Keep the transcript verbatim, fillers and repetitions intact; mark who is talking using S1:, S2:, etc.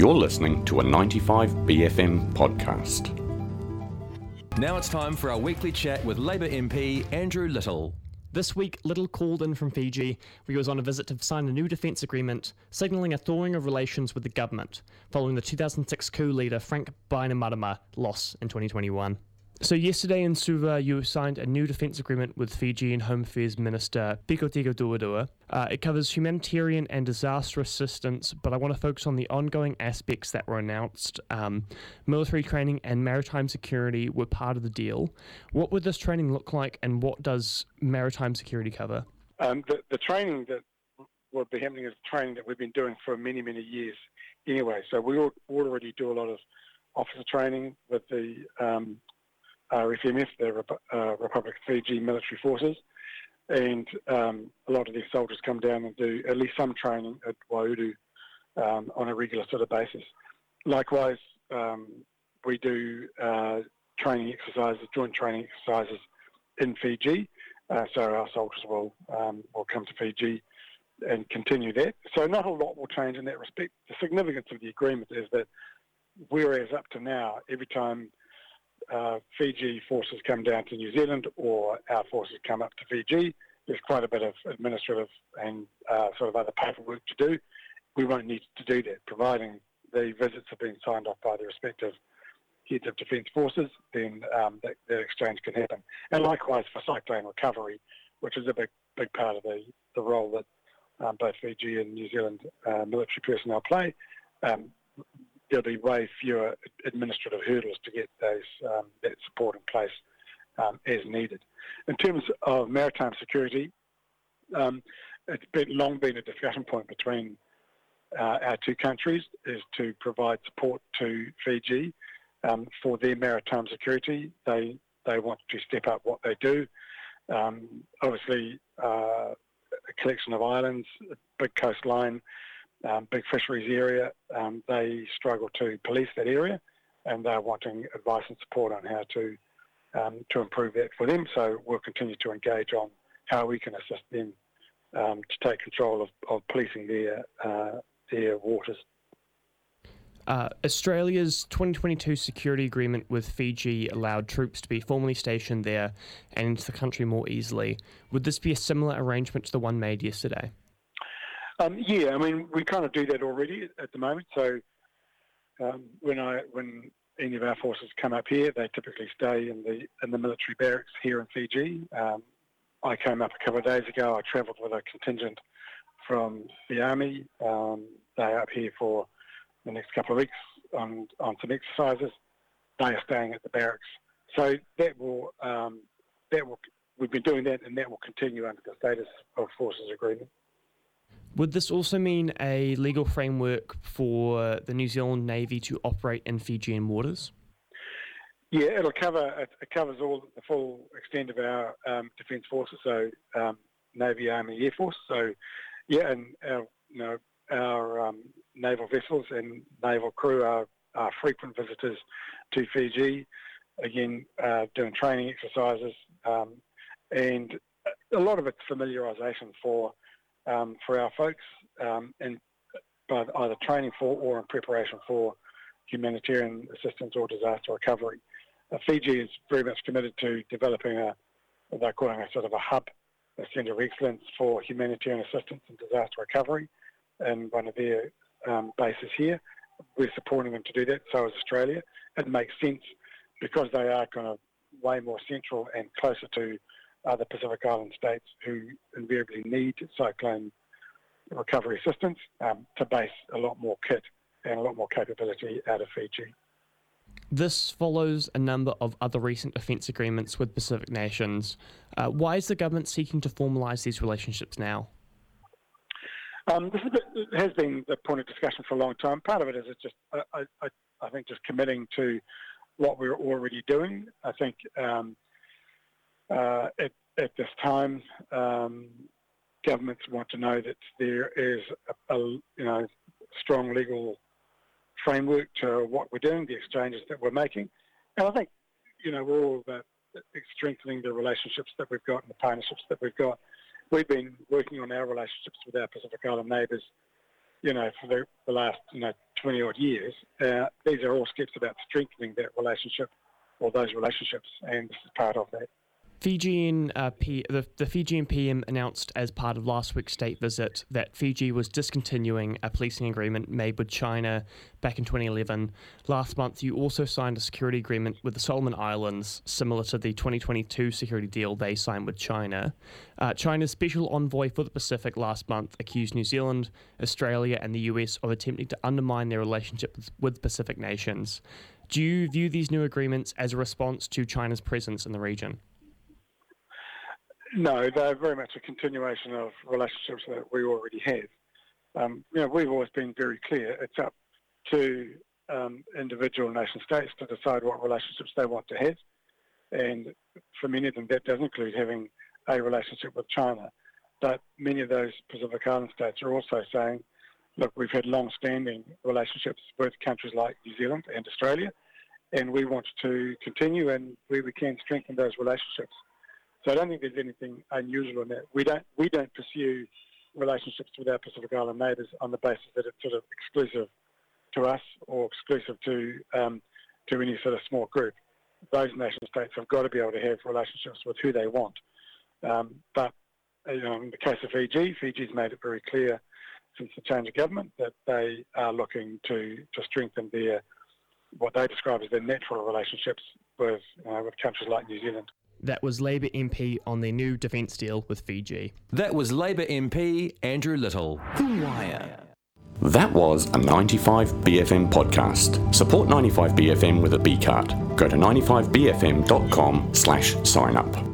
S1: You're listening to a ninety-five B F M podcast.
S2: Now it's time for our weekly chat with Labour M P Andrew Little.
S3: This week, Little called in from Fiji, where he was on a visit to sign a new defence agreement, signalling a thawing of relations with the government, following the two thousand six coup leader Frank Bainimarama loss in twenty twenty-one. So yesterday in Suva, you signed a new defence agreement with Fijian Home Affairs Minister Pikotika Duadua. Uh, it covers humanitarian and disaster assistance, but I want to focus on the ongoing aspects that were announced. Um, military training and maritime security were part of the deal. What would this training look like, and what does maritime security cover?
S4: Um, the, the training that will be happening is training that we've been doing for many, many years anyway. So we already do a lot of officer training with the um, R F M F, the Rep- uh, Republic of Fiji Military Forces, and um, a lot of these soldiers come down and do at least some training at Waiuru um, on a regular sort of basis. Likewise, um, we do uh, training exercises, joint training exercises in Fiji, uh, so our soldiers will um, will come to Fiji and continue that. So not a lot will change in that respect. The significance of the agreement is that whereas up to now, every time Uh, Fiji forces come down to New Zealand or our forces come up to Fiji, there's quite a bit of administrative and uh, sort of other paperwork to do. We won't need to do that, providing the visits have been signed off by the respective heads of defence forces, then um, that, that exchange can happen. And likewise for cyclone recovery, which is a big big part of the, the role that um, both Fiji and New Zealand uh, military personnel play. Um, there'll be way fewer administrative hurdles to get those um, that support in place um, as needed. In terms of maritime security, um, it's been, long been a discussion point between uh, our two countries is to provide support to Fiji um, for their maritime security. They they want to step up what they do. Um, obviously, uh, a collection of islands, a big coastline, Um, big fisheries area, um, they struggle to police that area, and they're wanting advice and support on how to um, to improve that for them. So we'll continue to engage on how we can assist them um, to take control of, of policing their uh, their waters.
S3: Uh, Australia's twenty twenty-two security agreement with Fiji allowed troops to be formally stationed there and into the country more easily. Would this be a similar arrangement to the one made yesterday?
S4: Um, yeah, I mean, we kind of do that already at the moment. So um, when I when any of our forces come up here, they typically stay in the in the military barracks here in Fiji. Um, I came up a couple of days ago. I travelled with a contingent from the army. Um, they're up here for the next couple of weeks on on some exercises. They are staying at the barracks. So that will um, that will we've been doing that, and that will continue under the status of forces agreement.
S3: Would this also mean a legal framework for the New Zealand Navy to operate in Fijian waters?
S4: Yeah, it'll cover it, it covers all the full extent of our um, defence forces, so um, Navy, Army, Air Force. So yeah, and our you know our um, naval vessels and naval crew are, are frequent visitors to Fiji. Again, uh, doing training exercises, um, and a lot of it's familiarisation for. Um, for our folks, um, and by either training for or in preparation for humanitarian assistance or disaster recovery. Uh, Fiji is very much committed to developing a, what they're calling a sort of a hub, a centre of excellence for humanitarian assistance and disaster recovery, and one of their um, bases here. We're supporting them to do that, so is Australia. It makes sense because they are kind of way more central and closer to other Pacific Island states who invariably need cyclone recovery assistance um, to base a lot more kit and a lot more capability out of Fiji.
S3: This follows a number of other recent defence agreements with Pacific nations. Uh, why is the government seeking to formalise these relationships now?
S4: Um, this is a bit, it has been the point of discussion for a long time. Part of it is it's just, I, I, I think, just committing to what we're already doing. I think um, Uh, at, at this time, um, governments want to know that there is a, a you know strong legal framework to what we're doing, the exchanges that we're making, and I think you know we're all about strengthening the relationships that we've got and the partnerships that we've got. We've been working on our relationships with our Pacific Island neighbours, you know, for the, the last you know twenty odd years, uh, these are all steps about strengthening that relationship or those relationships, and this is part of that.
S3: Fijian uh, P, the, the Fijian P M announced as part of last week's state visit that Fiji was discontinuing a policing agreement made with China back in twenty eleven. Last month, you also signed a security agreement with the Solomon Islands, similar to the twenty twenty-two security deal they signed with China. Uh, China's special envoy for the Pacific last month accused New Zealand, Australia, and the U S of attempting to undermine their relationship with, with Pacific nations. Do you view these new agreements as a response to China's presence in the region?
S4: No, they're very much a continuation of relationships that we already have. Um, you know, we've always been very clear. It's up to um, individual nation states to decide what relationships they want to have. And for many of them, that does include having a relationship with China. But many of those Pacific Island states are also saying, look, we've had long-standing relationships with countries like New Zealand and Australia, and we want to continue, and where we can strengthen those relationships. So I don't think there's anything unusual in that. We don't we don't pursue relationships with our Pacific Island neighbours on the basis that it's sort of exclusive to us or exclusive to um, to any sort of small group. Those nation states have got to be able to have relationships with who they want. Um, but you know, in the case of Fiji, Fiji's made it very clear since the change of government that they are looking to, to strengthen their what they describe as their natural relationships with uh, with countries like New Zealand.
S3: That was Labour M P on their new defence deal with Fiji.
S2: That was Labour M P Andrew Little. The Wire.
S1: That was a ninety-five B F M podcast. Support ninety-five B F M with a B card. Go to ninety-five B F M dot com slash sign up.